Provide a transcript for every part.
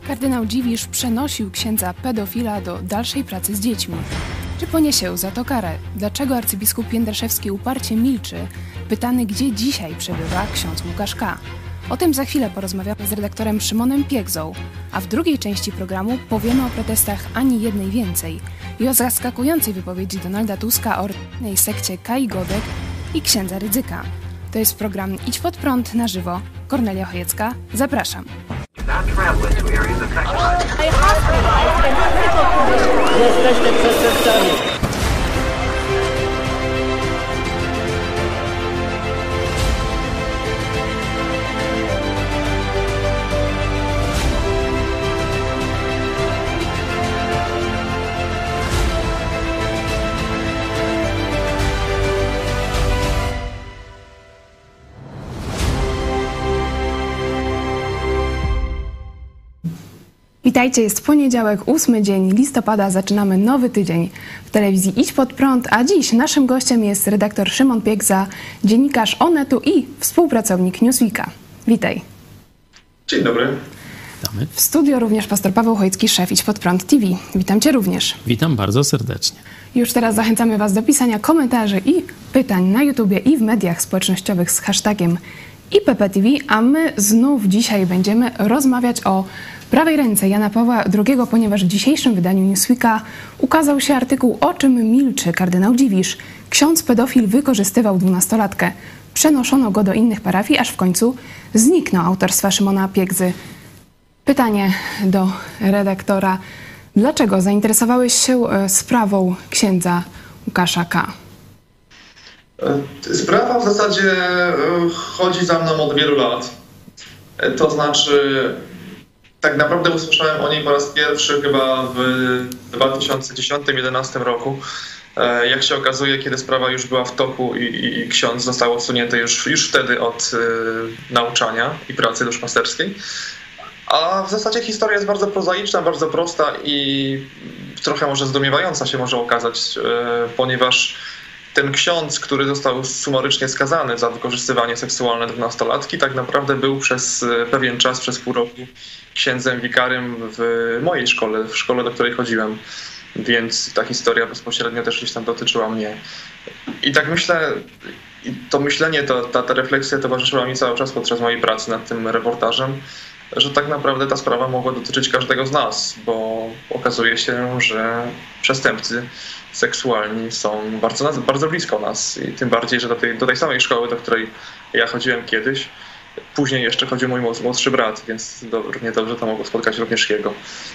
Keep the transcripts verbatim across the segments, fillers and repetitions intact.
Kardynał Dziwisz przenosił księdza pedofila do dalszej pracy z dziećmi. Czy poniesie za to karę? Dlaczego arcybiskup Jędraszewski uparcie milczy? Pytany, gdzie dzisiaj przebywa ksiądz Łukasz K. O tym za chwilę porozmawiamy z redaktorem Szymonem Piegzą, a w drugiej części programu powiemy o protestach Ani Jednej Więcej i o zaskakującej wypowiedzi Donalda Tuska o rodzinnej sekcie Kai Godek i księdza Rydzyka. To jest program Idź Pod Prąd na żywo. Kornelia Chojecka, zapraszam. Jesteście przestępcami. Witajcie, jest poniedziałek, ósmy dzień listopada, zaczynamy nowy tydzień w telewizji Idź Pod Prąd, a dziś naszym gościem jest redaktor Szymon Piegza, dziennikarz Onetu i współpracownik Newsweeka. Witaj. Dzień dobry. Witamy. W studio również pastor Paweł Chojecki, szef Idź Pod Prąd T V. Witam Cię również. Witam bardzo serdecznie. Już teraz zachęcamy Was do pisania komentarzy i pytań na YouTubie i w mediach społecznościowych z hashtagiem I P P T V, a my znów dzisiaj będziemy rozmawiać o prawej ręce Jana Pawła drugiego, ponieważ w dzisiejszym wydaniu Newsweeka ukazał się artykuł O czym milczy kardynał Dziwisz. Ksiądz pedofil wykorzystywał dwunastolatkę. Przenoszono go do innych parafii, aż w końcu zniknął, autorstwa Szymona Piegzy. Pytanie do redaktora. Dlaczego zainteresowałeś się sprawą księdza Łukasza K.? Sprawa w zasadzie chodzi za mną od wielu lat. To znaczy, tak naprawdę usłyszałem o niej po raz pierwszy chyba w dwa tysiące dziesiątym do dwa tysiące jedenastym roku. Jak się okazuje, kiedy sprawa już była w toku i, i, i ksiądz został odsunięty już, już wtedy od y, nauczania i pracy duszpasterskiej. A w zasadzie historia jest bardzo prozaiczna, bardzo prosta i trochę może zdumiewająca się może okazać, y, ponieważ ten ksiądz, który został sumarycznie skazany za wykorzystywanie seksualne dwunastolatki, tak naprawdę był przez pewien czas, przez pół roku księdzem wikarym w mojej szkole, w szkole, do której chodziłem. Więc ta historia bezpośrednio też gdzieś tam dotyczyła mnie. I tak myślę, to myślenie, to, ta, ta refleksja towarzyszyła mi cały czas podczas mojej pracy nad tym reportażem, że tak naprawdę ta sprawa mogła dotyczyć każdego z nas, bo okazuje się, że przestępcy seksualni są bardzo, bardzo blisko nas i tym bardziej, że do tej, do tej samej szkoły, do której ja chodziłem kiedyś, później jeszcze chodził mój młodszy brat, więc do, równie dobrze to mogło spotkać również jego.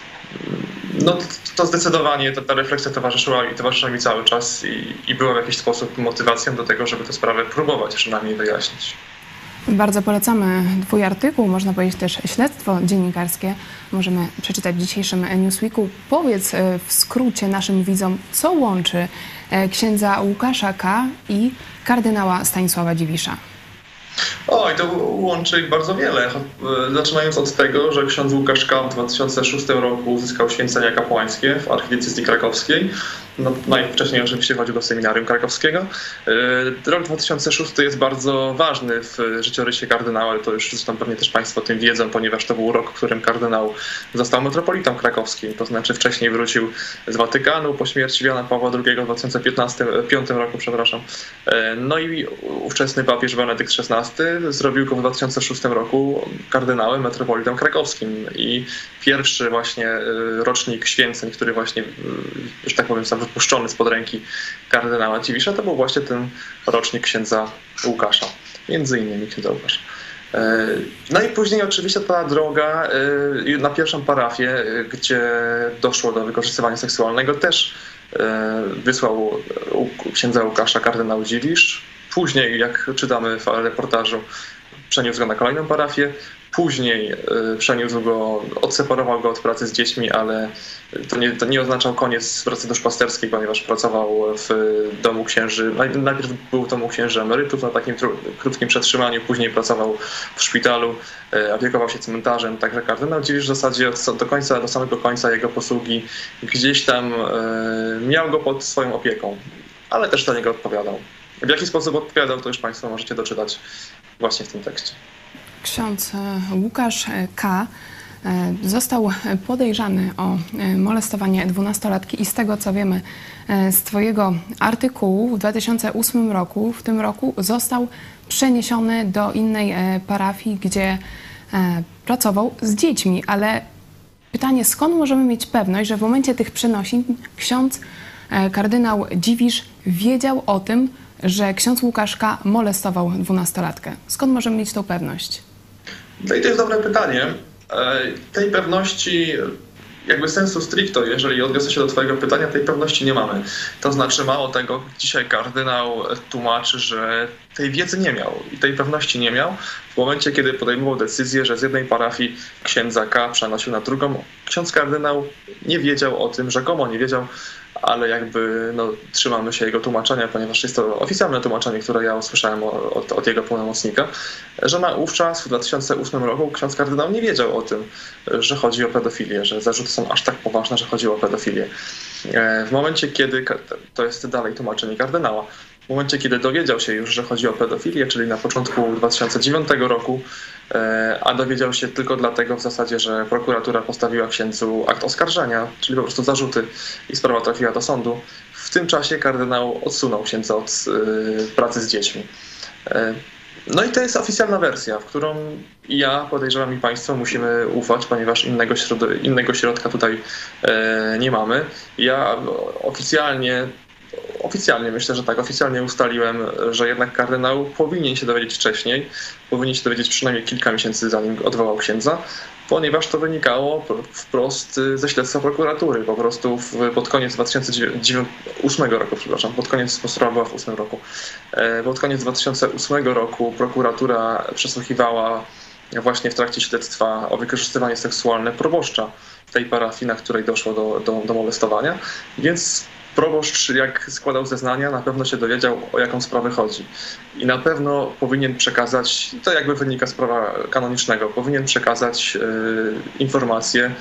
No to, to zdecydowanie ta, ta refleksja towarzyszyła i towarzyszyła mi cały czas i, i była w jakiś sposób motywacją do tego, żeby tę sprawę próbować przynajmniej wyjaśnić. Bardzo polecamy twój artykuł, można powiedzieć też śledztwo dziennikarskie. Możemy przeczytać w dzisiejszym Newsweeku. Powiedz w skrócie naszym widzom, co łączy księdza Łukasza K. i kardynała Stanisława Dziwisza. Oj, to łączy ich bardzo wiele. Zaczynając od tego, że ksiądz Łukasz K. w dwa tysiące szóstym roku uzyskał święcenia kapłańskie w archidiecezji krakowskiej. No, najwcześniej oczywiście chodził do seminarium krakowskiego. Rok dwa tysiące szósty jest bardzo ważny w życiorysie kardynała, ale to już zresztą pewnie też Państwo o tym wiedzą, ponieważ to był rok, w którym kardynał został metropolitą krakowskim, to znaczy wcześniej wrócił z Watykanu po śmierci Jana Pawła drugiego w dwa tysiące piątym roku, przepraszam. No i ówczesny papież Benedykt szesnasty zrobił go w dwa tysiące szóstym roku kardynałem, metropolitą krakowskim i pierwszy właśnie rocznik święceń, który właśnie, że tak powiem, sam wypuszczony spod ręki kardynała Dziwisza, to był właśnie ten rocznik księdza Łukasza, między innymi księdza Łukasza. No i później oczywiście ta droga na pierwszą parafię, gdzie doszło do wykorzystywania seksualnego, też wysłał księdza Łukasza kardynał Dziwisz. Później, jak czytamy w reportażu, przeniósł go na kolejną parafię. Później przeniósł go, odseparował go od pracy z dziećmi, ale to nie, to nie oznaczał koniec pracy duszpasterskiej, ponieważ pracował w domu księży. Najpierw był w domu księży emerytów na takim krótkim przetrzymaniu, później pracował w szpitalu, opiekował się cmentarzem. Także kardynał Dziwisz w zasadzie do końca, do samego końca jego posługi gdzieś tam miał go pod swoją opieką, ale też za niego odpowiadał. W jaki sposób odpowiadał, to już Państwo możecie doczytać właśnie w tym tekście. Ksiądz Łukasz K. został podejrzany o molestowanie dwunastolatki i z tego, co wiemy z twojego artykułu, w dwa tysiące ósmym roku, w tym roku został przeniesiony do innej parafii, gdzie pracował z dziećmi, ale pytanie, skąd możemy mieć pewność, że w momencie tych przenosin ksiądz kardynał Dziwisz wiedział o tym, że ksiądz Łukaszka molestował dwunastolatkę? Skąd możemy mieć tą pewność? No i to jest dobre pytanie. Tej pewności, jakby sensu stricto, jeżeli odniosę się do twojego pytania, tej pewności nie mamy. To znaczy, mało tego, dzisiaj kardynał tłumaczy, że tej wiedzy nie miał i tej pewności nie miał w momencie, kiedy podejmował decyzję, że z jednej parafii księdza K przenosił na drugą. Ksiądz kardynał nie wiedział o tym, rzekomo nie wiedział, ale jakby no, trzymamy się jego tłumaczenia, ponieważ jest to oficjalne tłumaczenie, które ja usłyszałem od, od jego pełnomocnika, że naówczas w dwa tysiące ósmym roku ksiądz kardynał nie wiedział o tym, że chodzi o pedofilię, że zarzuty są aż tak poważne, że chodzi o pedofilię. W momencie, kiedy, to jest dalej tłumaczenie kardynała, w momencie, kiedy dowiedział się już, że chodzi o pedofilię, czyli na początku dwa tysiące dziewiątego roku, a dowiedział się tylko dlatego w zasadzie, że prokuratura postawiła księdzu akt oskarżenia, czyli po prostu zarzuty i sprawa trafiła do sądu. W tym czasie kardynał odsunął księdza od pracy z dziećmi. No i to jest oficjalna wersja, w którą ja, podejrzewam, i państwo musimy ufać, ponieważ innego, środ- innego środka tutaj nie mamy. Ja oficjalnie Oficjalnie, myślę, że tak, oficjalnie ustaliłem, że jednak kardynał powinien się dowiedzieć wcześniej, powinien się dowiedzieć przynajmniej kilka miesięcy, zanim odwołał księdza, ponieważ to wynikało wprost ze śledztwa prokuratury. Po prostu w, pod koniec dwa tysiące ósmego roku, przepraszam, pod koniec, bo sprawa była w ósmym roku, pod koniec dwa tysiące ósmego roku prokuratura przesłuchiwała właśnie w trakcie śledztwa o wykorzystywanie seksualne proboszcza tej parafii, na której doszło do, do, do molestowania, więc proboszcz, jak składał zeznania, na pewno się dowiedział, o jaką sprawę chodzi. I na pewno powinien przekazać, to jakby wynika z prawa kanonicznego, powinien przekazać y, informacje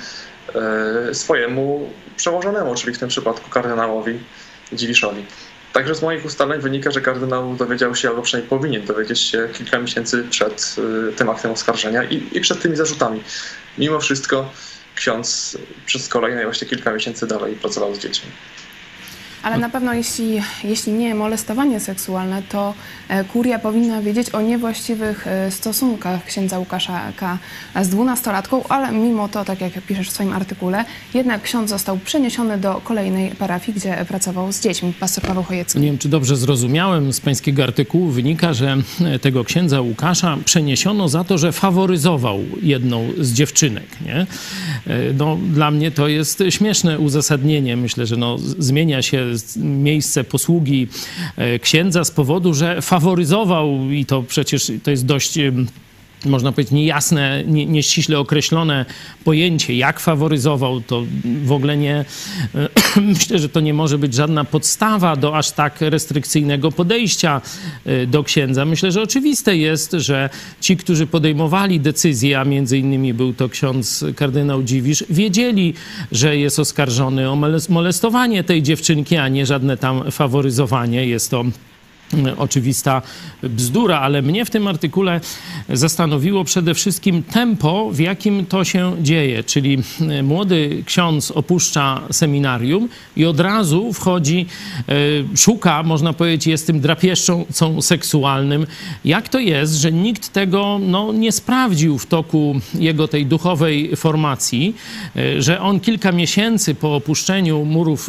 y, swojemu przełożonemu, czyli w tym przypadku kardynałowi Dziwiszowi. Także z moich ustaleń wynika, że kardynał dowiedział się, albo przynajmniej powinien dowiedzieć się kilka miesięcy przed y, tym aktem oskarżenia i, i przed tymi zarzutami. Mimo wszystko ksiądz przez kolejne właśnie kilka miesięcy dalej pracował z dziećmi. Ale na pewno jeśli, jeśli nie molestowanie seksualne, to kuria powinna wiedzieć o niewłaściwych stosunkach księdza Łukasza K. z dwunastolatką, ale mimo to, tak jak piszesz w swoim artykule, jednak ksiądz został przeniesiony do kolejnej parafii, gdzie pracował z dziećmi. Pastor Paweł Chojecki. Nie wiem, czy dobrze zrozumiałem, z pańskiego artykułu wynika, że tego księdza Łukasza przeniesiono za to, że faworyzował jedną z dziewczynek, nie? No, dla mnie to jest śmieszne uzasadnienie. Myślę, że no, zmienia się miejsce posługi księdza z powodu, że faworyzował, i to przecież to jest dość, można powiedzieć, niejasne, nie, nieściśle określone pojęcie, jak faworyzował, to w ogóle nie, myślę, że to nie może być żadna podstawa do aż tak restrykcyjnego podejścia do księdza. Myślę, że oczywiste jest, że ci, którzy podejmowali decyzje, a między innymi był to ksiądz kardynał Dziwisz, wiedzieli, że jest oskarżony o molestowanie tej dziewczynki, a nie żadne tam faworyzowanie. Jest to oczywista bzdura, ale mnie w tym artykule zastanowiło przede wszystkim tempo, w jakim to się dzieje, czyli młody ksiądz opuszcza seminarium i od razu wchodzi, szuka, można powiedzieć, jest tym drapieżcą seksualnym. Jak to jest, że nikt tego no, nie sprawdził w toku jego tej duchowej formacji, że on kilka miesięcy po opuszczeniu murów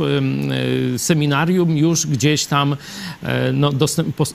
seminarium już gdzieś tam no, do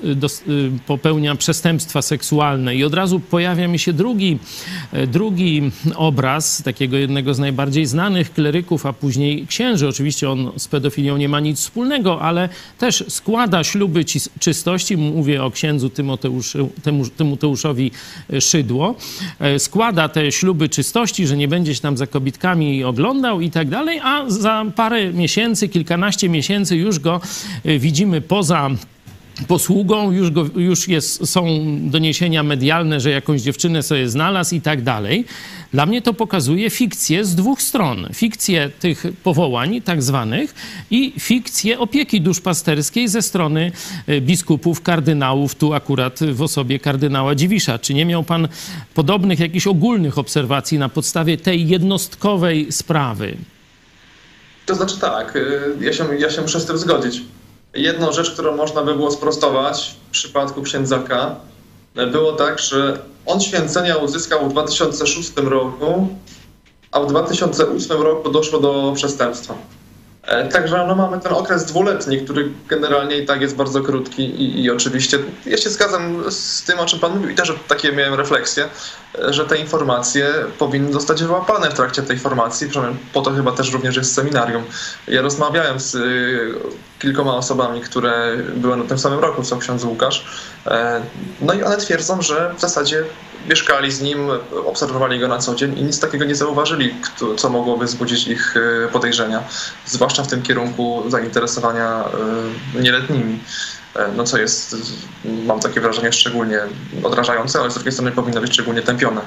popełnia przestępstwa seksualne. I od razu pojawia mi się drugi, drugi obraz takiego jednego z najbardziej znanych kleryków, a później księży. Oczywiście on z pedofilią nie ma nic wspólnego, ale też składa śluby czystości. Mówię o księdzu Tymoteuszu, Tymoteuszowi Szydło. Składa te śluby czystości, że nie będzie się tam za kobitkami oglądał i tak dalej, a za parę miesięcy, kilkanaście miesięcy już go widzimy poza posługą, już, go, już jest, są doniesienia medialne, że jakąś dziewczynę sobie znalazł i tak dalej. Dla mnie to pokazuje fikcję z dwóch stron. Fikcję tych powołań tak zwanych i fikcję opieki duszpasterskiej ze strony biskupów, kardynałów, tu akurat w osobie kardynała Dziwisza. Czy nie miał pan podobnych jakichś ogólnych obserwacji na podstawie tej jednostkowej sprawy? To znaczy tak, ja się, ja się muszę z tym zgodzić. Jedną rzecz, którą można by było sprostować w przypadku księdza K, było tak, że on święcenia uzyskał w dwa tysiące szóstym roku, a w dwa tysiące ósmym roku doszło do przestępstwa. Także no, mamy ten okres dwuletni, który generalnie i tak jest bardzo krótki i, i oczywiście ja się zgadzam z tym, o czym pan mówił i też takie miałem refleksję, że te informacje powinny zostać wyłapane w trakcie tej formacji, po to chyba też również jest seminarium. Ja rozmawiałem z y, kilkoma osobami, które były na tym samym roku, co ksiądz Łukasz, e, no i one twierdzą, że w zasadzie mieszkali z nim, obserwowali go na co dzień i nic takiego nie zauważyli, co mogłoby wzbudzić ich podejrzenia, zwłaszcza w tym kierunku zainteresowania nieletnimi. No co jest, mam takie wrażenie, szczególnie odrażające, ale z drugiej strony powinno być szczególnie tępione.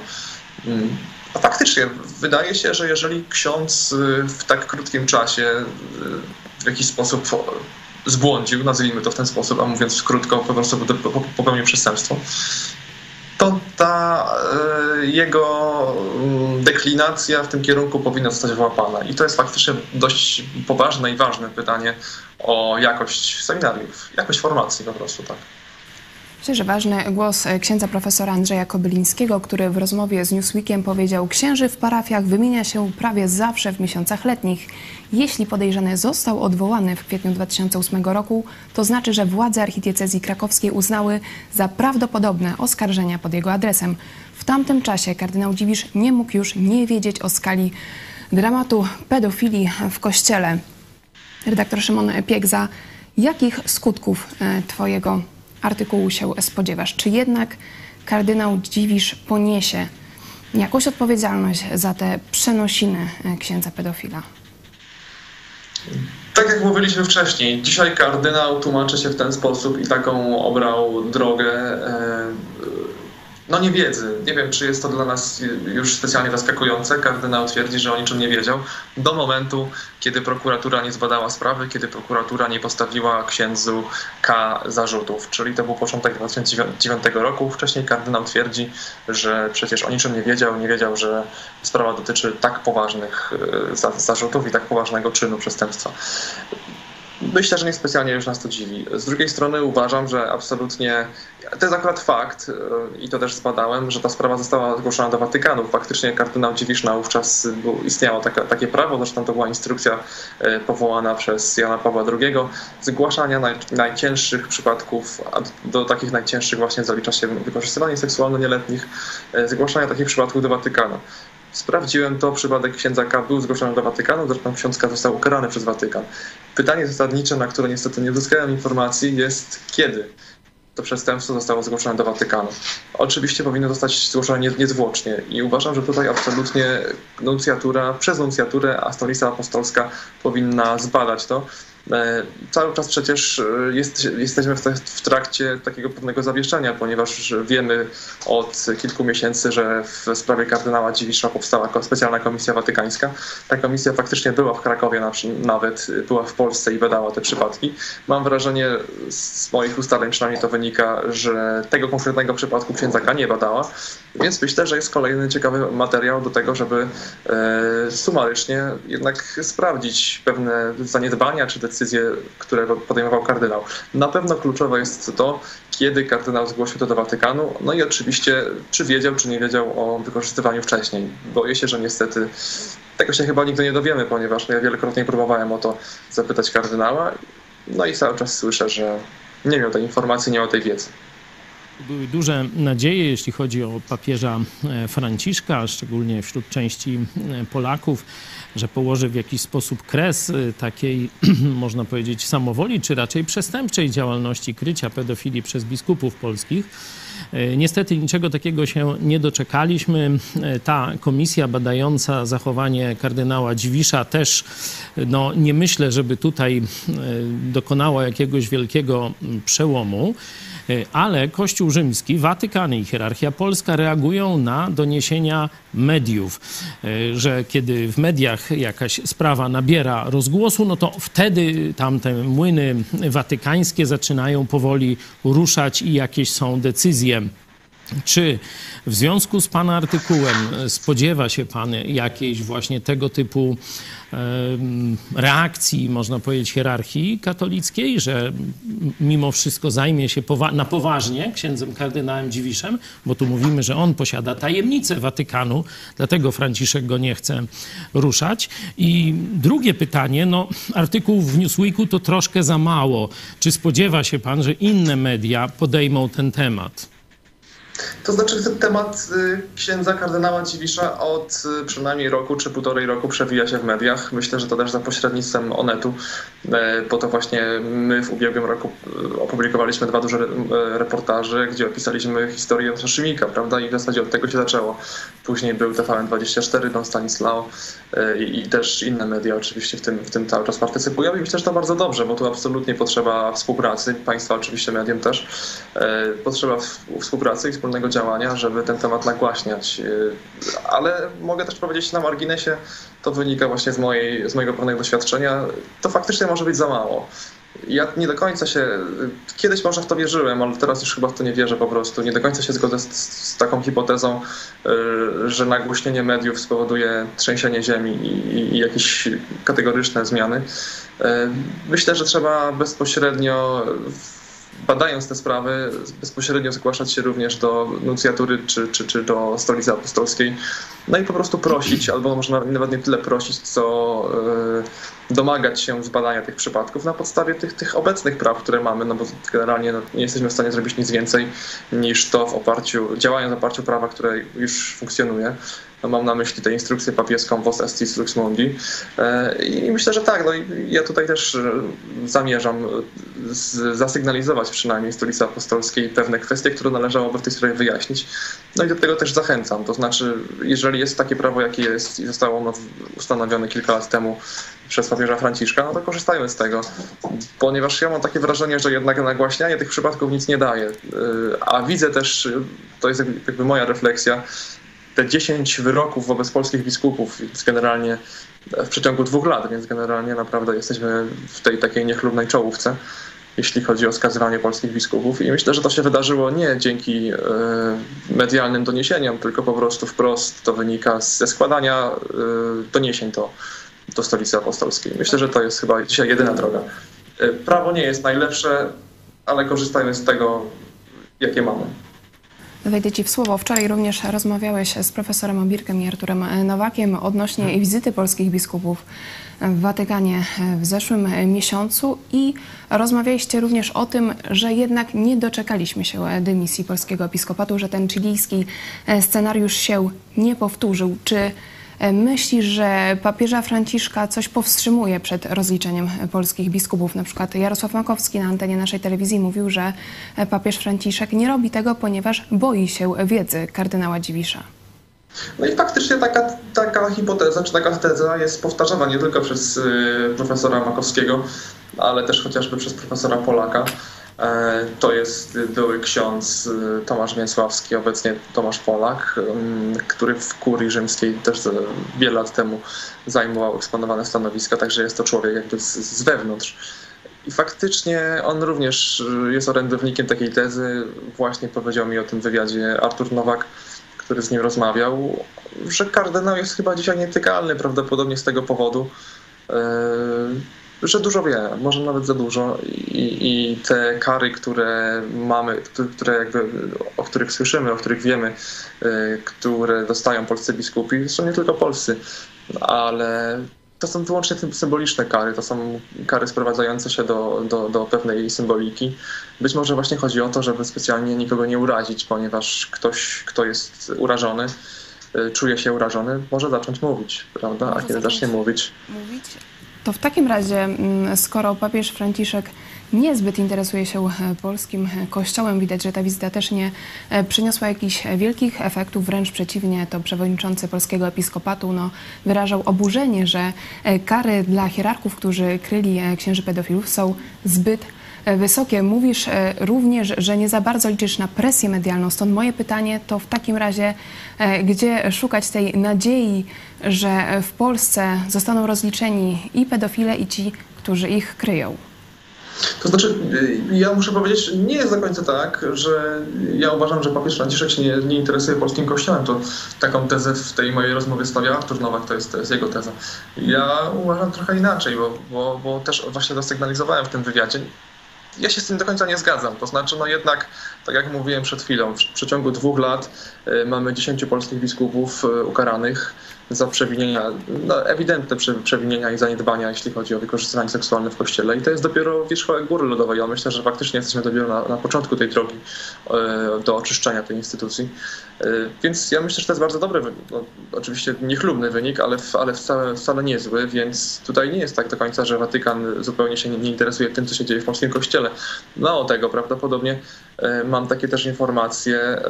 A faktycznie wydaje się, że jeżeli ksiądz w tak krótkim czasie w jakiś sposób zbłądził, nazwijmy to w ten sposób, a mówiąc krótko, po prostu popełnił przestępstwo, to ta y, jego deklinacja w tym kierunku powinna zostać wyłapana. I to jest faktycznie dość poważne i ważne pytanie o jakość seminariów, jakość formacji po prostu, tak. Myślę, że ważny głos księdza profesora Andrzeja Kobylińskiego, który w rozmowie z Newsweekiem powiedział: księży w parafiach wymienia się prawie zawsze w miesiącach letnich. Jeśli podejrzany został odwołany w kwietniu dwa tysiące ósmego roku, to znaczy, że władze archidiecezji krakowskiej uznały za prawdopodobne oskarżenia pod jego adresem. W tamtym czasie kardynał Dziwisz nie mógł już nie wiedzieć o skali dramatu pedofilii w Kościele. Redaktor Szymon Piegza, jakich skutków twojego artykułu się spodziewasz? Czy jednak kardynał Dziwisz poniesie jakąś odpowiedzialność za te przenosiny księdza pedofila? Tak jak mówiliśmy wcześniej, dzisiaj kardynał tłumaczy się w ten sposób i taką obrał drogę no niewiedzy. Nie wiem, czy jest to dla nas już specjalnie zaskakujące. Kardynał twierdzi, że o niczym nie wiedział do momentu, kiedy prokuratura nie zbadała sprawy, kiedy prokuratura nie postawiła księdzu K zarzutów. Czyli to był początek dwa tysiące dziewiątego roku. Wcześniej kardynał twierdzi, że przecież o niczym nie wiedział, nie wiedział, że sprawa dotyczy tak poważnych zarzutów i tak poważnego czynu przestępstwa. Myślę, że niespecjalnie już nas to dziwi. Z drugiej strony uważam, że absolutnie, to jest akurat fakt i to też zbadałem, że ta sprawa została zgłoszona do Watykanu. Faktycznie kardynał Dziwisz wówczas istniało taka, takie prawo, zresztą to była instrukcja powołana przez Jana Pawła drugiego, zgłaszania naj, najcięższych przypadków, a do takich najcięższych właśnie zalicza się wykorzystywanie seksualne nieletnich, zgłaszania takich przypadków do Watykanu. Sprawdziłem to, przypadek księdza K był zgłoszony do Watykanu, zresztą ksiądz K został ukarany przez Watykan. Pytanie zasadnicze, na które niestety nie uzyskałem informacji, jest kiedy to przestępstwo zostało zgłoszone do Watykanu. Oczywiście powinno zostać zgłoszone niezwłocznie i uważam, że tutaj absolutnie nuncjatura, przez nuncjaturę, a Stolica Apostolska powinna zbadać to. Cały czas przecież jest, jesteśmy w trakcie takiego pewnego zawieszenia, ponieważ wiemy od kilku miesięcy, że w sprawie kardynała Dziwisza powstała specjalna komisja watykańska. Ta komisja faktycznie była w Krakowie, nawet była w Polsce i badała te przypadki. Mam wrażenie, z moich ustaleń przynajmniej to wynika, że tego konkretnego przypadku księdza K nie badała, więc myślę, że jest kolejny ciekawy materiał do tego, żeby e, sumarycznie jednak sprawdzić pewne zaniedbania czy decyzje, które podejmował kardynał. Na pewno kluczowe jest to, kiedy kardynał zgłosił to do Watykanu, no i oczywiście, czy wiedział, czy nie wiedział o wykorzystywaniu wcześniej. Boję się, że niestety tego się chyba nigdy nie dowiemy, ponieważ no ja wielokrotnie próbowałem o to zapytać kardynała, no i cały czas słyszę, że nie miał tej informacji, nie miał tej wiedzy. Były duże nadzieje, jeśli chodzi o papieża Franciszka, szczególnie wśród części Polaków, że położy w jakiś sposób kres takiej, można powiedzieć, samowoli, czy raczej przestępczej działalności krycia pedofilii przez biskupów polskich. Niestety niczego takiego się nie doczekaliśmy. Ta komisja badająca zachowanie kardynała Dziwisza też, no nie myślę, żeby tutaj dokonała jakiegoś wielkiego przełomu. Ale Kościół Rzymski, Watykan i hierarchia polska reagują na doniesienia mediów, że kiedy w mediach jakaś sprawa nabiera rozgłosu, no to wtedy tamte młyny watykańskie zaczynają powoli ruszać i jakieś są decyzje. Czy w związku z pana artykułem spodziewa się pan jakiejś właśnie tego typu e, reakcji, można powiedzieć, hierarchii katolickiej, że mimo wszystko zajmie się powa- na poważnie księdzem kardynałem Dziwiszem, bo tu mówimy, że on posiada tajemnicę Watykanu, dlatego Franciszek go nie chce ruszać. I drugie pytanie, no artykuł w Newsweeku to troszkę za mało. Czy spodziewa się pan, że inne media podejmą ten temat? To znaczy ten temat księdza kardynała Dziwisza od przynajmniej roku czy półtorej roku przewija się w mediach. Myślę, że to też za pośrednictwem Onetu, bo to właśnie my w ubiegłym roku opublikowaliśmy dwa duże reportaże, gdzie opisaliśmy historię Szymika, prawda? I w zasadzie od tego się zaczęło. Później był T V N dwadzieścia cztery, Don Stanislao i, i też inne media oczywiście w tym, w tym cały czas partycypują i myślę, że to bardzo dobrze, bo tu absolutnie potrzeba współpracy, państwa oczywiście medium też, potrzeba współpracy i wspólnego działania, żeby ten temat nagłaśniać. Ale mogę też powiedzieć na marginesie, to wynika właśnie z, mojej, z mojego pewnego doświadczenia, to faktycznie może być za mało. Ja nie do końca się, kiedyś może w to wierzyłem, ale teraz już chyba w to nie wierzę po prostu. Nie do końca się zgodzę z, z taką hipotezą, że nagłośnienie mediów spowoduje trzęsienie ziemi i, i jakieś kategoryczne zmiany. Myślę, że trzeba bezpośrednio, badając te sprawy, bezpośrednio zgłaszać się również do nuncjatury czy, czy, czy do Stolicy Apostolskiej. No i po prostu prosić, albo może nawet nie tyle prosić, co yy, domagać się zbadania tych przypadków na podstawie tych, tych obecnych praw, które mamy, no bo generalnie no, nie jesteśmy w stanie zrobić nic więcej niż to w oparciu, działając w oparciu prawa, które już funkcjonuje. No, mam na myśli tę instrukcję papieską Vos Estis Lux Mundi. I myślę, że tak, no ja tutaj też zamierzam zasygnalizować przynajmniej Stolicy Apostolskiej pewne kwestie, które należałoby w tej sprawie wyjaśnić. No i do tego też zachęcam. To znaczy, jeżeli jest takie prawo, jakie jest i zostało ono ustanowione kilka lat temu przez papieża Franciszka, no to korzystajmy z tego. Ponieważ ja mam takie wrażenie, że jednak nagłaśnianie tych przypadków nic nie daje. A widzę też, to jest jakby moja refleksja, te dziesięć wyroków wobec polskich biskupów, więc generalnie w przeciągu dwóch lat, więc generalnie naprawdę jesteśmy w tej takiej niechlubnej czołówce, jeśli chodzi o skazywanie polskich biskupów. I myślę, że to się wydarzyło nie dzięki y, medialnym doniesieniom, tylko po prostu wprost to wynika ze składania y, doniesień do, do Stolicy Apostolskiej. Myślę, że to jest chyba dzisiaj jedyna droga. Y, prawo nie jest najlepsze, ale korzystajmy z tego, jakie mamy. Wejdę ci w słowo. Wczoraj również rozmawiałeś z profesorem Obirkiem i Arturem Nowakiem odnośnie wizyty polskich biskupów w Watykanie w zeszłym miesiącu i rozmawialiście również o tym, że jednak nie doczekaliśmy się dymisji polskiego episkopatu, że ten chilijski scenariusz się nie powtórzył. Czy myślisz, że papieża Franciszka coś powstrzymuje przed rozliczeniem polskich biskupów? Na przykład Jarosław Makowski na antenie naszej telewizji mówił, że papież Franciszek nie robi tego, ponieważ boi się wiedzy kardynała Dziwisza. No i faktycznie taka, taka hipoteza, czy taka teza jest powtarzana nie tylko przez y, profesora Makowskiego, ale też chociażby przez profesora Polaka. To jest były ksiądz Tomasz Więcławski, obecnie Tomasz Polak, który w kurii rzymskiej też wiele lat temu zajmował eksponowane stanowiska, także jest to człowiek jakby z, z wewnątrz. I faktycznie on również jest orędownikiem takiej tezy. Właśnie powiedział mi o tym wywiadzie Artur Nowak, który z nim rozmawiał, że kardynał jest chyba dzisiaj nietykalny, prawdopodobnie z tego powodu, że dużo wie, może nawet za dużo i, i te kary, które mamy, które jakby, o których słyszymy, o których wiemy, które dostają polscy biskupi, są nie tylko polscy, ale to są wyłącznie symboliczne kary, to są kary sprowadzające się do, do, do pewnej symboliki. Być może właśnie chodzi o to, żeby specjalnie nikogo nie urazić, ponieważ ktoś, kto jest urażony, czuje się urażony, może zacząć mówić, prawda? A kiedy zacznie mówić... mówić? To w takim razie, skoro papież Franciszek niezbyt interesuje się polskim kościołem. Widać, że ta wizyta też nie przyniosła jakichś wielkich efektów, wręcz przeciwnie. To przewodniczący polskiego episkopatu no, wyrażał oburzenie, że kary dla hierarchów, którzy kryli księży pedofilów, są zbyt wysokie. Mówisz również, że nie za bardzo liczysz na presję medialną. Stąd moje pytanie to w takim razie, gdzie szukać tej nadziei, że w Polsce zostaną rozliczeni i pedofile, i ci, którzy ich kryją? To znaczy, ja muszę powiedzieć, że nie jest do końca tak, że ja uważam, że papież Franciszek się nie, nie interesuje polskim kościołem. To taką tezę w tej mojej rozmowie stawia Artur Nowak, to jest, to jest jego teza. Ja uważam trochę inaczej, bo, bo, bo też właśnie to sygnalizowałem w tym wywiadzie. Ja się z tym do końca nie zgadzam. To znaczy, no jednak, tak jak mówiłem przed chwilą, w przeciągu dwóch lat y, mamy dziesięciu polskich biskupów y, ukaranych za przewinienia, no, ewidentne przewinienia i zaniedbania, jeśli chodzi o wykorzystywanie seksualne w Kościele. I to jest dopiero wierzchołek góry lodowej. Ja myślę, że faktycznie jesteśmy dopiero na, na początku tej drogi y, do oczyszczenia tej instytucji. Y, więc ja myślę, że to jest bardzo dobry, no, oczywiście niechlubny wynik, ale, ale wcale, wcale niezły, więc tutaj nie jest tak do końca, że Watykan zupełnie się nie, nie interesuje tym, co się dzieje w polskim Kościele. Mało tego, prawdopodobnie y, mam takie też informacje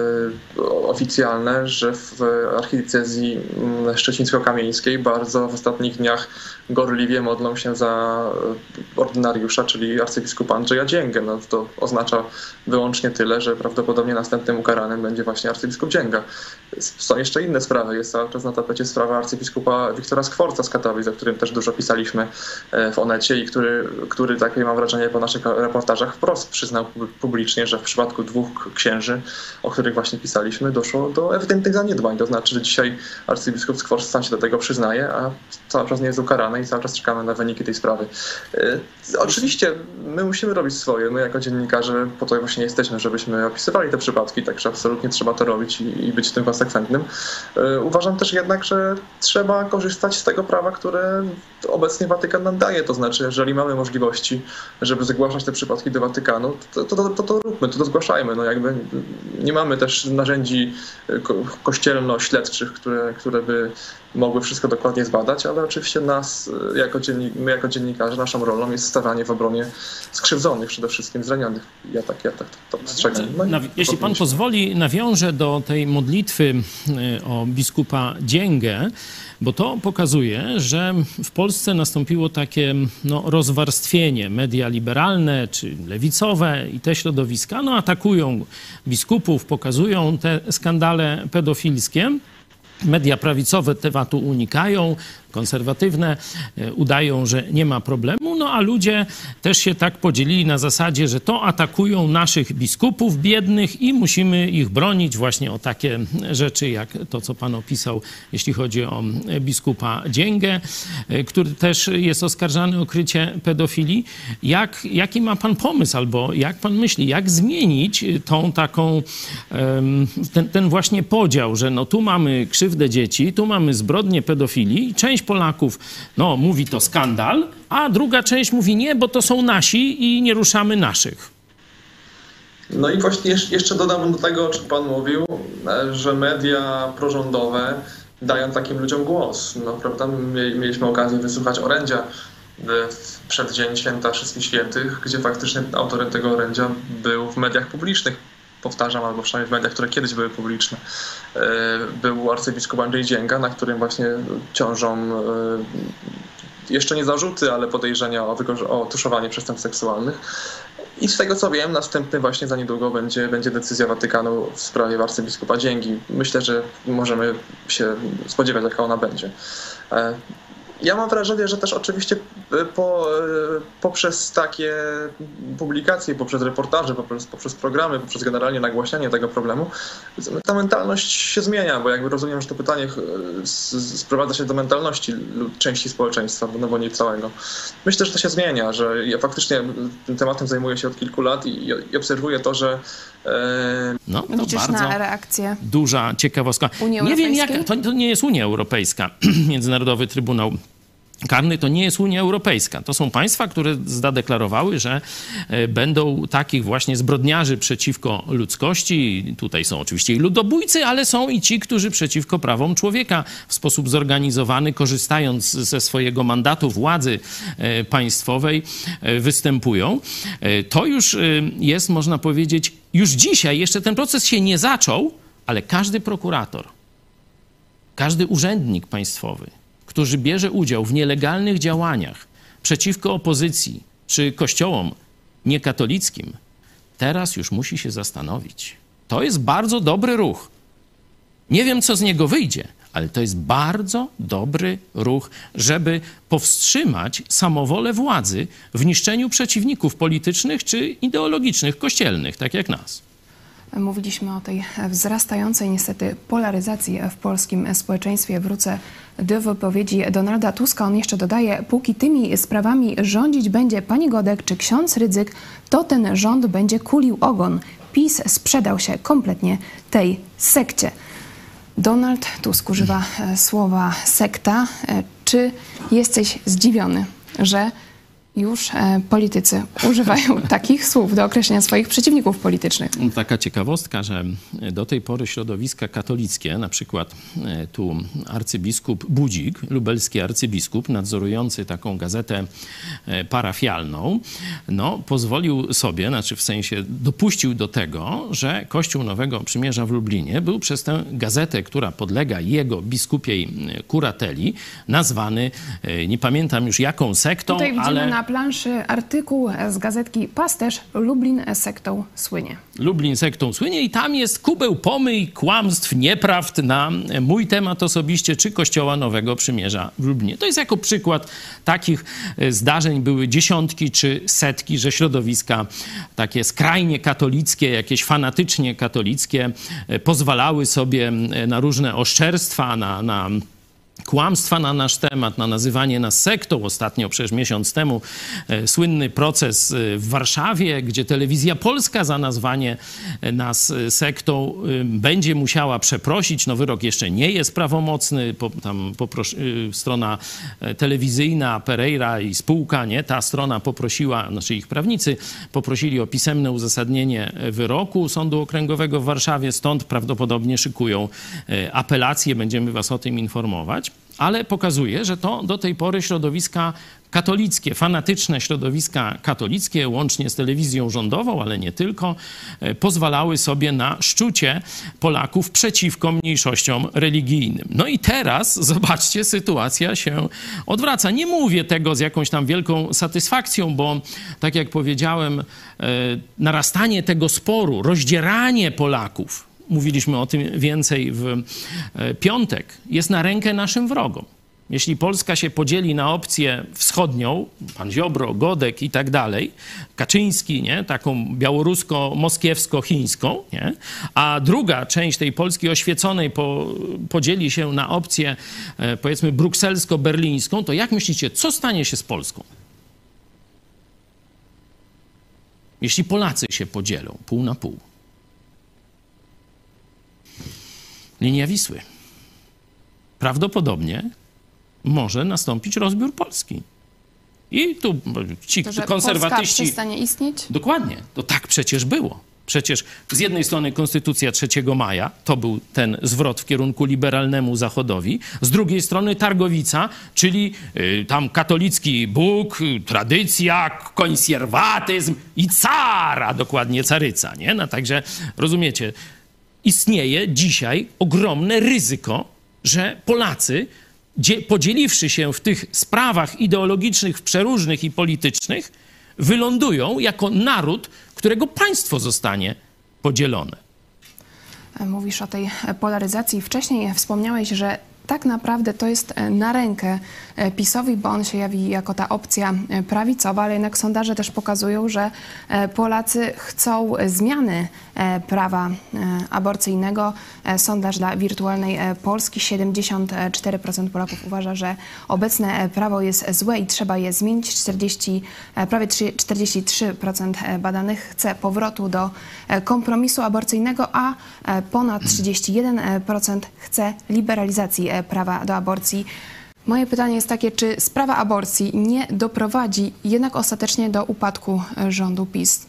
y, oficjalne, że w archidiecezji szczecińsko-kamieńskiej bardzo w ostatnich dniach gorliwie modlą się za ordynariusza, czyli arcybiskupa Andrzeja Dzięgę. No, to oznacza wyłącznie tyle, że prawdopodobnie następnym ukaranym będzie właśnie arcybiskup Dzięga. Są jeszcze inne sprawy. Jest cały czas na tapecie sprawa arcybiskupa Wiktora Skworca z Katowic, o którym też dużo pisaliśmy w Onecie i który, który takie mam wrażenie po naszych reportażach wprost przyznał publicznie, że w przypadku dwóch księży, o których właśnie pisaliśmy, doszło do ewidentnych zaniedbań. To znaczy, że dzisiaj arcybiskup Skworc sam się do tego przyznaje, a cały czas nie jest ukarany i cały czas czekamy na wyniki tej sprawy. Yy, oczywiście my musimy robić swoje. My jako dziennikarze po to właśnie jesteśmy, żebyśmy opisywali te przypadki, także absolutnie trzeba to robić i, i być w tym konsekwentnym. Yy, uważam też jednak, że trzeba korzystać z tego prawa, które obecnie Watykan nam daje. To znaczy, jeżeli mamy możliwości, żeby zgłaszać te przypadki do Watykanu, to to, to, to, to róbmy, to, to zgłaszajmy. No jakby nie mamy też narzędzi ko- kościelno-śledczych, które, które by mogły wszystko dokładnie zbadać, ale oczywiście nas, jako dziennik, my jako dziennikarze, naszą rolą jest stawanie w obronie skrzywdzonych, przede wszystkim zranionych. Ja tak, ja tak to postrzegam. No Nawi- jeśli pan pozwoli, nawiążę do tej modlitwy o biskupa Dzięgę, bo to pokazuje, że w Polsce nastąpiło takie no, rozwarstwienie. Media liberalne czy lewicowe i te środowiska no, atakują biskupów, pokazują te skandale pedofilskie. Media prawicowe tematu unikają, konserwatywne udają, że nie ma problemu, no a ludzie też się tak podzielili na zasadzie, że to atakują naszych biskupów biednych i musimy ich bronić właśnie o takie rzeczy, jak to, co pan opisał, jeśli chodzi o biskupa Dzięgę, który też jest oskarżany o krycie pedofilii. Jak, jaki ma pan pomysł, albo jak pan myśli, jak zmienić tą taką, ten, ten właśnie podział, że no tu mamy krzywdę dzieci, tu mamy zbrodnię pedofilii, część Polaków no, mówi to skandal, a druga część mówi nie, bo to są nasi i nie ruszamy naszych. No i właśnie jeszcze dodam do tego, o czym pan mówił, że media prorządowe dają takim ludziom głos. No, prawda? Mieliśmy okazję wysłuchać orędzia w przeddzień święta Wszystkich Świętych, gdzie faktycznie autorem tego orędzia był w mediach publicznych. Powtarzam, albo przynajmniej w mediach, które kiedyś były publiczne, był arcybiskup Andrzej Dzięga, na którym właśnie ciążą jeszcze nie zarzuty, ale podejrzenia o, o tuszowanie przestępstw seksualnych. I z tego co wiem, następny właśnie za niedługo będzie, będzie decyzja Watykanu w sprawie arcybiskupa Dzięgi. Myślę, że możemy się spodziewać, jaka ona będzie. Ja mam wrażenie, że też oczywiście po, poprzez takie publikacje, poprzez reportaże, poprzez, poprzez programy, poprzez generalnie nagłaśnianie tego problemu, ta mentalność się zmienia, bo jakby rozumiem, że to pytanie sprowadza się do mentalności części społeczeństwa, no bo nie całego. Myślę, że to się zmienia, że ja faktycznie tym tematem zajmuję się od kilku lat i, i obserwuję to, że no, to liczysz bardzo na reakcję duża ciekawostka. Unii Nie wiem, Europejskiej? jak to, to nie jest Unia Europejska, Międzynarodowy Trybunał karny to nie jest Unia Europejska. To są państwa, które zadeklarowały, że będą takich właśnie zbrodniarzy przeciwko ludzkości. Tutaj są oczywiście i ludobójcy, ale są i ci, którzy przeciwko prawom człowieka w sposób zorganizowany, korzystając ze swojego mandatu władzy państwowej, występują. To już jest, można powiedzieć, już dzisiaj, jeszcze ten proces się nie zaczął, ale każdy prokurator, każdy urzędnik państwowy, który bierze udział w nielegalnych działaniach przeciwko opozycji czy kościołom niekatolickim, teraz już musi się zastanowić. To jest bardzo dobry ruch. Nie wiem, co z niego wyjdzie, ale to jest bardzo dobry ruch, żeby powstrzymać samowolę władzy w niszczeniu przeciwników politycznych czy ideologicznych, kościelnych, tak jak nas. Mówiliśmy o tej wzrastającej niestety polaryzacji w polskim społeczeństwie. Wrócę do wypowiedzi Donalda Tuska. On jeszcze dodaje, póki tymi sprawami rządzić będzie pani Godek czy ksiądz Rydzyk, to ten rząd będzie kulił ogon. PiS sprzedał się kompletnie tej sekcie. Donald Tusk używa słowa sekta. Czy jesteś zdziwiony, że już e, politycy używają takich słów do określenia swoich przeciwników politycznych? Taka ciekawostka, że do tej pory środowiska katolickie, na przykład e, tu arcybiskup Budzik, lubelski arcybiskup, nadzorujący taką gazetę e, parafialną, no, pozwolił sobie, znaczy w sensie dopuścił do tego, że Kościół Nowego Przymierza w Lublinie był przez tę gazetę, która podlega jego biskupiej kurateli, nazwany, e, nie pamiętam już jaką sektą, Tutaj widzimy ale... na planszy artykuł z gazetki Pasterz. Lublin sektą słynie. Lublin sektą słynie i tam jest kubeł pomyj, kłamstw, nieprawd na mój temat osobiście, czy Kościoła Nowego Przymierza w Lublinie. To jest jako przykład takich zdarzeń były dziesiątki czy setki, że środowiska takie skrajnie katolickie, jakieś fanatycznie katolickie pozwalały sobie na różne oszczerstwa, na... na kłamstwa na nasz temat, na nazywanie nas sektą. Ostatnio, przecież miesiąc temu, e, słynny proces w Warszawie, gdzie Telewizja Polska za nazwanie nas sektą e, będzie musiała przeprosić. No, wyrok jeszcze nie jest prawomocny. Po, tam popros- e, strona telewizyjna Pereira i spółka, nie? Ta strona poprosiła, znaczy ich prawnicy poprosili o pisemne uzasadnienie wyroku Sądu Okręgowego w Warszawie. Stąd prawdopodobnie szykują e, apelację. Będziemy was o tym informować. Ale pokazuje, że to do tej pory środowiska katolickie, fanatyczne środowiska katolickie, łącznie z telewizją rządową, ale nie tylko, pozwalały sobie na szczucie Polaków przeciwko mniejszościom religijnym. No i teraz, zobaczcie, sytuacja się odwraca. Nie mówię tego z jakąś tam wielką satysfakcją, bo tak jak powiedziałem, narastanie tego sporu, rozdzieranie Polaków, mówiliśmy o tym więcej w piątek, jest na rękę naszym wrogom. Jeśli Polska się podzieli na opcję wschodnią, pan Ziobro, Godek i tak dalej, Kaczyński, nie, taką białorusko-moskiewsko-chińską, nie, a druga część tej Polski oświeconej po, podzieli się na opcję, e, powiedzmy, brukselsko-berlińską, to jak myślicie, co stanie się z Polską? Jeśli Polacy się podzielą pół na pół. Linia Wisły. Prawdopodobnie może nastąpić rozbiór Polski. I tu ci To, że konserwatyści... Polska przestanie istnieć? Dokładnie. To tak przecież było. Przecież z jednej strony Konstytucja trzeciego maja, to był ten zwrot w kierunku liberalnemu Zachodowi, z drugiej strony Targowica, czyli y, tam katolicki Bóg, tradycja, konserwatyzm i car, a dokładnie caryca, nie? No także rozumiecie, istnieje dzisiaj ogromne ryzyko, że Polacy, podzieliwszy się w tych sprawach ideologicznych, przeróżnych i politycznych, wylądują jako naród, którego państwo zostanie podzielone. Mówisz o tej polaryzacji. Wcześniej wspomniałeś, że tak naprawdę to jest na rękę PiS-owi, bo on się jawi jako ta opcja prawicowa, ale jednak sondaże też pokazują, że Polacy chcą zmiany prawa aborcyjnego. Sondaż dla Wirtualnej Polski: siedemdziesiąt cztery procent Polaków uważa, że obecne prawo jest złe i trzeba je zmienić. czterdzieści, prawie czterdzieści trzy procent badanych chce powrotu do kompromisu aborcyjnego, a ponad trzydzieści jeden procent chce liberalizacji prawa do aborcji. Moje pytanie jest takie, czy sprawa aborcji nie doprowadzi jednak ostatecznie do upadku rządu PiS?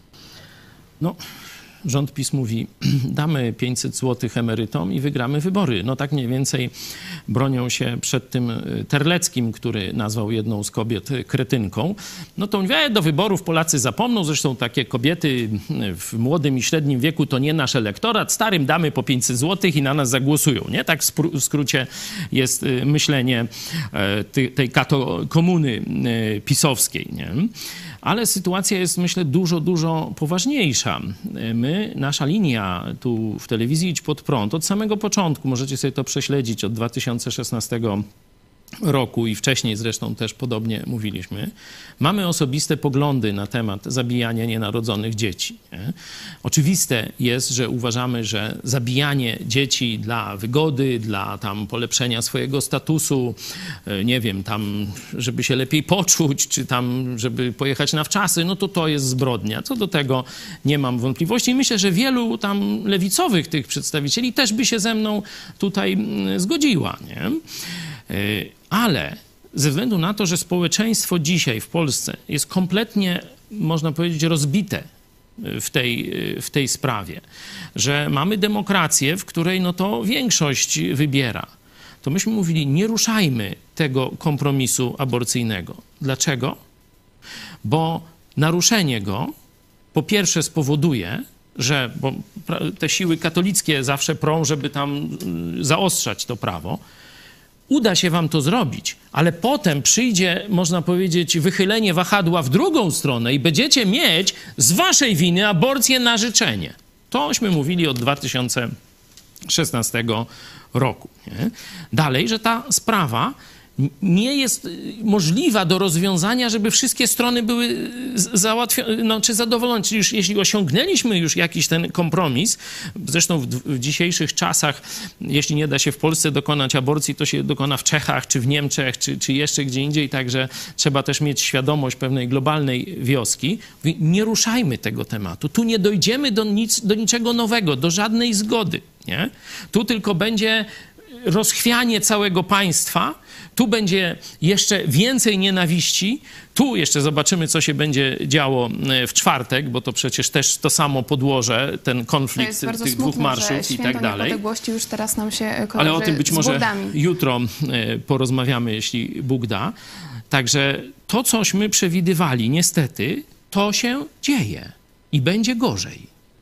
No, rząd PiS mówi, damy pięćset złotych emerytom i wygramy wybory. No tak mniej więcej bronią się przed tym Terleckim, który nazwał jedną z kobiet kretynką. No to mówię, do wyborów Polacy zapomną, zresztą takie kobiety w młodym i średnim wieku to nie nasz elektorat, starym damy po pięćset złotych i na nas zagłosują, nie? Tak w skrócie jest myślenie tej kato komuny pisowskiej, nie? Ale sytuacja jest, myślę, dużo, dużo poważniejsza. My, nasza linia tu w telewizji Idź Pod Prąd od samego początku, możecie sobie to prześledzić, od dwa tysiące szesnastego roku i wcześniej zresztą też podobnie mówiliśmy, mamy osobiste poglądy na temat zabijania nienarodzonych dzieci. Nie? Oczywiste jest, że uważamy, że zabijanie dzieci dla wygody, dla tam polepszenia swojego statusu, nie wiem, tam żeby się lepiej poczuć, czy tam żeby pojechać na wczasy, no to to jest zbrodnia. Co do tego nie mam wątpliwości i myślę, że wielu tam lewicowych tych przedstawicieli też by się ze mną tutaj zgodziła, nie? Ale ze względu na to, że społeczeństwo dzisiaj w Polsce jest kompletnie, można powiedzieć, rozbite w tej, w tej sprawie, że mamy demokrację, w której no to większość wybiera, to myśmy mówili, nie ruszajmy tego kompromisu aborcyjnego. Dlaczego? Bo naruszenie go po pierwsze spowoduje, że bo te siły katolickie zawsze prą, żeby tam zaostrzać to prawo, uda się wam to zrobić, ale potem przyjdzie, można powiedzieć, wychylenie wahadła w drugą stronę i będziecie mieć z waszej winy aborcję na życzenie. Tośmy mówili od dwa tysiące szesnastego roku. Nie? Dalej, że ta sprawa nie jest możliwa do rozwiązania, żeby wszystkie strony były załatwione, no, czy zadowolone. Czyli już, jeśli osiągnęliśmy już jakiś ten kompromis, zresztą w, w dzisiejszych czasach, jeśli nie da się w Polsce dokonać aborcji, to się dokona w Czechach, czy w Niemczech, czy, czy jeszcze gdzie indziej, także trzeba też mieć świadomość pewnej globalnej wioski. Nie ruszajmy tego tematu. Tu nie dojdziemy do, nic, do niczego nowego, do żadnej zgody. Nie? Tu tylko będzie rozchwianie całego państwa, tu będzie jeszcze więcej nienawiści, tu jeszcze zobaczymy, co się będzie działo w czwartek, bo to przecież też to samo podłoże, ten konflikt tych smutne, dwóch marszów i tak dalej. Niepodległości już teraz nam się kojarzy. Ale o tym być może burdami. Jutro porozmawiamy, jeśli Bóg da. Także to, cośmy przewidywali, niestety, to się dzieje i będzie gorzej.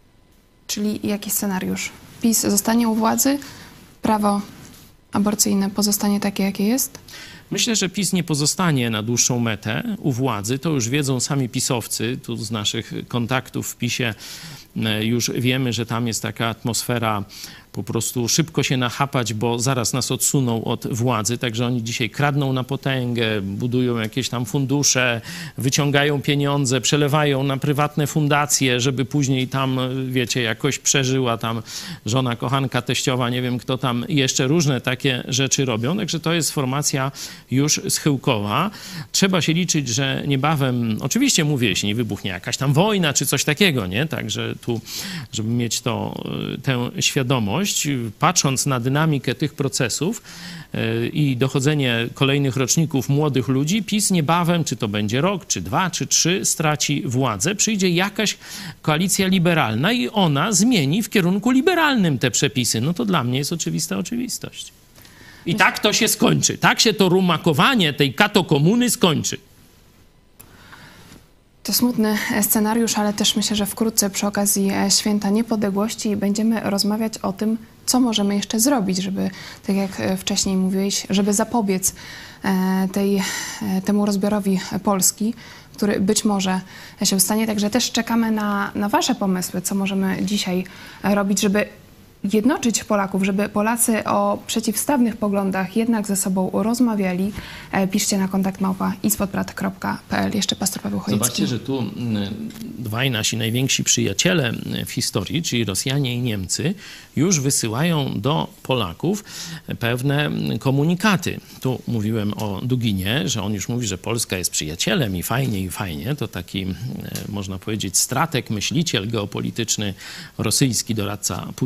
Czyli jaki scenariusz? PiS zostanie u władzy, prawo aborcyjne pozostanie takie, jakie jest? Myślę, że PiS nie pozostanie na dłuższą metę u władzy. To już wiedzą sami pisowcy. Tu z naszych kontaktów w PiSie już wiemy, że tam jest taka atmosfera po prostu szybko się nachapać, bo zaraz nas odsuną od władzy. Także oni dzisiaj kradną na potęgę, budują jakieś tam fundusze, wyciągają pieniądze, przelewają na prywatne fundacje, żeby później tam, wiecie, jakoś przeżyła tam żona, kochanka, teściowa, nie wiem kto tam jeszcze, różne takie rzeczy robią. Także to jest formacja już schyłkowa. Trzeba się liczyć, że niebawem, oczywiście mówię, jeśli nie wybuchnie jakaś tam wojna czy coś takiego, nie? Także tu, żeby mieć to, tę świadomość, patrząc na dynamikę tych procesów yy, i dochodzenie kolejnych roczników młodych ludzi, PiS niebawem, czy to będzie rok, czy dwa, czy trzy, straci władzę, przyjdzie jakaś koalicja liberalna i ona zmieni w kierunku liberalnym te przepisy. No to dla mnie jest oczywista oczywistość. I tak to się skończy. Tak się to rumakowanie tej katokomuny skończy. To smutny scenariusz, ale też myślę, że wkrótce przy okazji Święta Niepodległości będziemy rozmawiać o tym, co możemy jeszcze zrobić, żeby, tak jak wcześniej mówiłeś, żeby zapobiec tej, temu rozbiorowi Polski, który być może się stanie. Także też czekamy na, na wasze pomysły, co możemy dzisiaj robić, żeby jednoczyć Polaków, żeby Polacy o przeciwstawnych poglądach jednak ze sobą rozmawiali. Piszcie na kontakt małpa idźpodprad kropka p l. Jeszcze pastor Paweł Chojecki. Zobaczcie, że tu dwaj nasi najwięksi przyjaciele w historii, czyli Rosjanie i Niemcy, już wysyłają do Polaków pewne komunikaty. Tu mówiłem o Duginie, że on już mówi, że Polska jest przyjacielem i fajnie, i fajnie. To taki, można powiedzieć, strateg, myśliciel geopolityczny, rosyjski doradca Putina.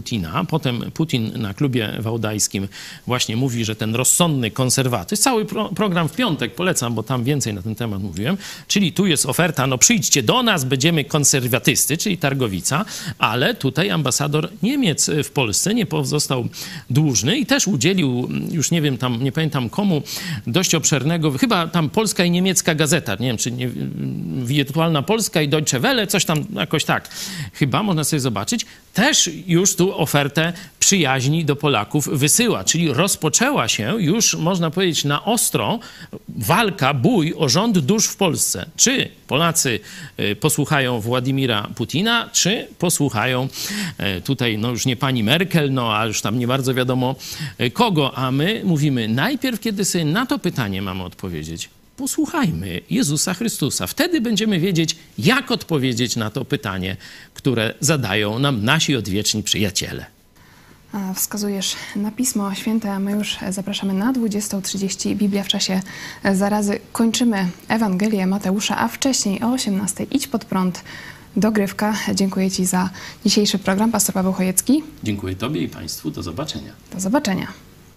potem Putin na klubie wałdajskim właśnie mówi, że ten rozsądny konserwatyzm, cały pro, program w piątek polecam, bo tam więcej na ten temat mówiłem, czyli tu jest oferta, no przyjdźcie do nas, będziemy konserwatysty, czyli Targowica, ale tutaj ambasador Niemiec w Polsce nie pozostał dłużny i też udzielił, już nie wiem, tam nie pamiętam komu, dość obszernego, chyba tam polska i niemiecka gazeta, nie wiem, czy nie, Wirtualna Polska i Deutsche Welle, coś tam jakoś tak, chyba można sobie zobaczyć, też już tu ofertę przyjaźni do Polaków wysyła, czyli rozpoczęła się już, można powiedzieć, na ostro walka, bój o rząd dusz w Polsce. Czy Polacy posłuchają Władimira Putina, czy posłuchają tutaj, no już nie pani Merkel, no a już tam nie bardzo wiadomo kogo, a my mówimy najpierw, kiedy sobie na to pytanie mamy odpowiedzieć, posłuchajmy Jezusa Chrystusa. Wtedy będziemy wiedzieć, jak odpowiedzieć na to pytanie, które zadają nam nasi odwieczni przyjaciele. A wskazujesz na Pismo Święte, a my już zapraszamy na dwudziestą trzydzieści. Biblia w czasie zarazy. Kończymy Ewangelię Mateusza, a wcześniej o osiemnastej idź pod prąd. Dogrywka. Dziękuję Ci za dzisiejszy program. Pastor Paweł Chojecki. Dziękuję Tobie i Państwu. Do zobaczenia. Do zobaczenia.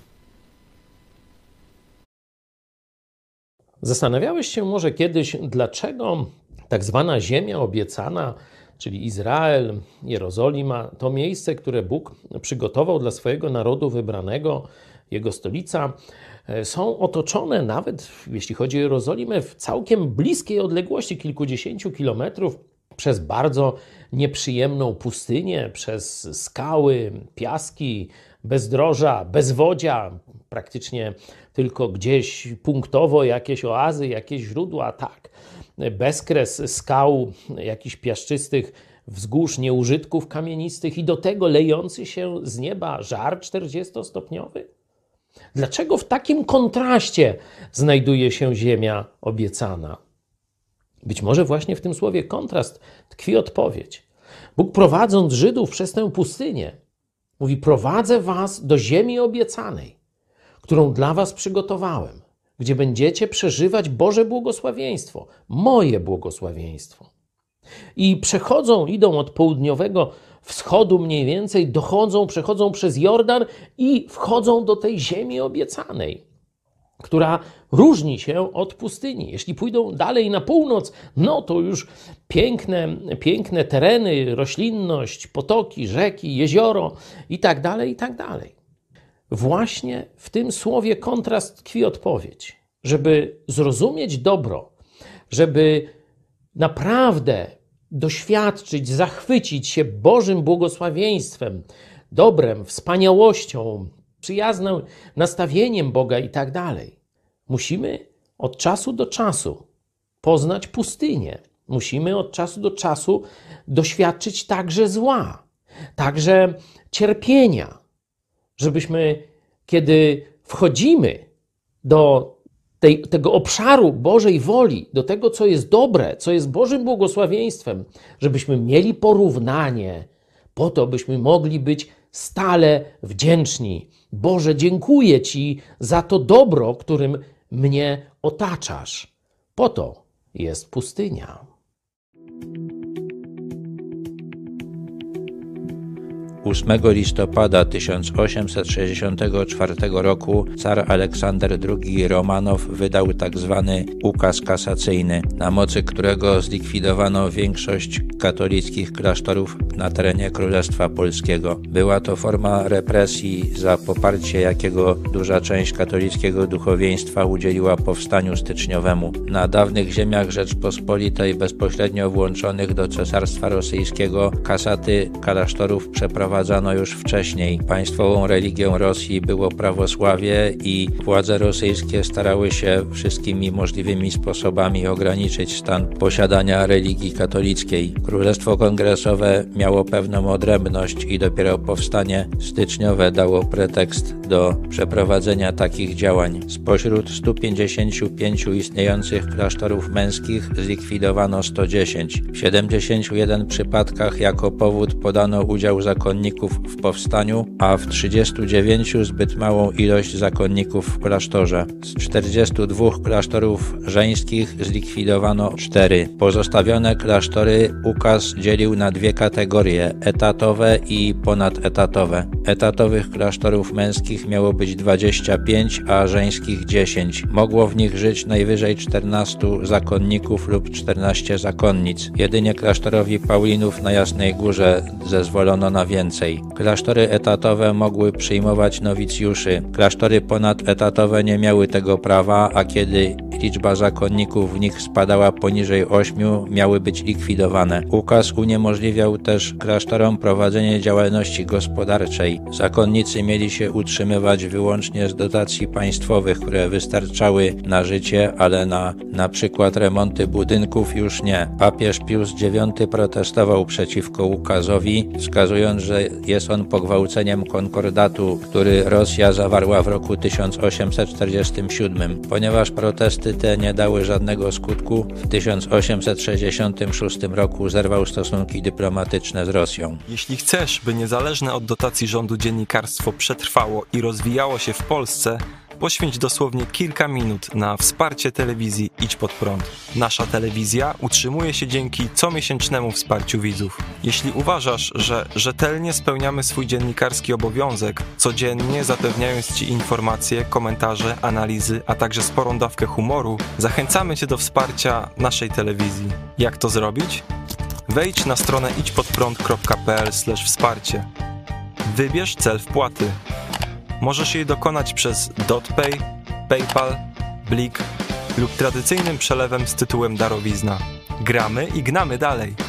Zastanawiałeś się może kiedyś, dlaczego tak zwana ziemia obiecana, czyli Izrael, Jerozolima, to miejsce, które Bóg przygotował dla swojego narodu wybranego, jego stolica, są otoczone nawet, jeśli chodzi o Jerozolimę, w całkiem bliskiej odległości, kilkudziesięciu kilometrów, przez bardzo nieprzyjemną pustynię, przez skały, piaski, bezdroża, bezwodzia, praktycznie tylko gdzieś punktowo jakieś oazy, jakieś źródła, tak. Bezkres skał, jakichś piaszczystych wzgórz, nieużytków kamienistych i do tego lejący się z nieba żar czterdziestostopniowy? Dlaczego w takim kontraście znajduje się ziemia obiecana? Być może właśnie w tym słowie kontrast tkwi odpowiedź. Bóg, prowadząc Żydów przez tę pustynię, mówi: prowadzę was do ziemi obiecanej, którą dla was przygotowałem, gdzie będziecie przeżywać Boże błogosławieństwo, moje błogosławieństwo. I przechodzą, idą od południowego wschodu mniej więcej, dochodzą, przechodzą przez Jordan i wchodzą do tej ziemi obiecanej, która różni się od pustyni. Jeśli pójdą dalej na północ, no to już piękne, piękne tereny, roślinność, potoki, rzeki, jezioro i tak dalej, i tak dalej. Właśnie w tym słowie kontrast tkwi odpowiedź. Żeby zrozumieć dobro, żeby naprawdę doświadczyć, zachwycić się Bożym błogosławieństwem, dobrem, wspaniałością, przyjaznym nastawieniem Boga i tak dalej. Musimy od czasu do czasu poznać pustynię. Musimy od czasu do czasu doświadczyć także zła, także cierpienia, żebyśmy, kiedy wchodzimy do tej, tego obszaru Bożej woli, do tego, co jest dobre, co jest Bożym błogosławieństwem, żebyśmy mieli porównanie, po to, byśmy mogli być stale wdzięczni. Boże, dziękuję Ci za to dobro, którym mnie otaczasz. Po to jest pustynia. ósmego listopada tysiąc osiemset sześćdziesiątego czwartego roku car Aleksander drugi Romanow wydał tak zwany ukaz kasacyjny, na mocy którego zlikwidowano większość katolickich klasztorów na terenie Królestwa Polskiego. Była to forma represji, za poparcie jakiego duża część katolickiego duchowieństwa udzieliła powstaniu styczniowemu. Na dawnych ziemiach Rzeczpospolitej, bezpośrednio włączonych do Cesarstwa Rosyjskiego, kasaty klasztorów przeprowadzano już wcześniej. Państwową religią Rosji było prawosławie i władze rosyjskie starały się wszystkimi możliwymi sposobami ograniczyć stan posiadania religii katolickiej. Królestwo Kongresowe miało pewną odrębność i dopiero powstanie styczniowe dało pretekst do przeprowadzenia takich działań. Spośród stu pięćdziesięciu pięciu istniejących klasztorów męskich zlikwidowano sto dziesięć. W siedemdziesięciu jeden przypadkach jako powód podano udział zakonników w powstaniu, a w trzydziestu dziewięciu zbyt małą ilość zakonników w klasztorze. Z czterdziestu dwóch klasztorów żeńskich zlikwidowano cztery. Pozostawione klasztory ukaz dzielił na dwie kategorie: etatowe i ponadetatowe. Etatowych klasztorów męskich miało być dwadzieścia pięć, a żeńskich dziesięć. Mogło w nich żyć najwyżej czternastu zakonników lub czternaście zakonnic. Jedynie klasztorowi Paulinów na Jasnej Górze zezwolono na więcej. Klasztory etatowe mogły przyjmować nowicjuszy. Klasztory ponadetatowe nie miały tego prawa, a kiedy liczba zakonników w nich spadała poniżej ośmiu, miały być likwidowane. Ukaz uniemożliwiał też klasztorom prowadzenie działalności gospodarczej. Zakonnicy mieli się utrzymywać wyłącznie z dotacji państwowych, które wystarczały na życie, ale na na przykład remonty budynków już nie. Papież Pius dziewiąty protestował przeciwko ukazowi, wskazując, że jest on pogwałceniem konkordatu, który Rosja zawarła w roku tysiąc osiemset czterdziestym siódmym. Ponieważ protesty te nie dały żadnego skutku, w tysiąc osiemset sześćdziesiątym szóstym roku zerwał stosunki dyplomatyczne z Rosją. Jeśli chcesz, by niezależne od dotacji rządu dziennikarstwo przetrwało i rozwijało się w Polsce, poświęć dosłownie kilka minut na wsparcie telewizji Idź Pod Prąd. Nasza telewizja utrzymuje się dzięki comiesięcznemu wsparciu widzów. Jeśli uważasz, że rzetelnie spełniamy swój dziennikarski obowiązek, codziennie zapewniając Ci informacje, komentarze, analizy, a także sporą dawkę humoru, zachęcamy Cię do wsparcia naszej telewizji. Jak to zrobić? Wejdź na stronę idźpodprąd kropka p l slash wsparcie. Wybierz cel wpłaty. Możesz jej dokonać przez DotPay, PayPal, Blik lub tradycyjnym przelewem z tytułem darowizna. Gramy i gnamy dalej!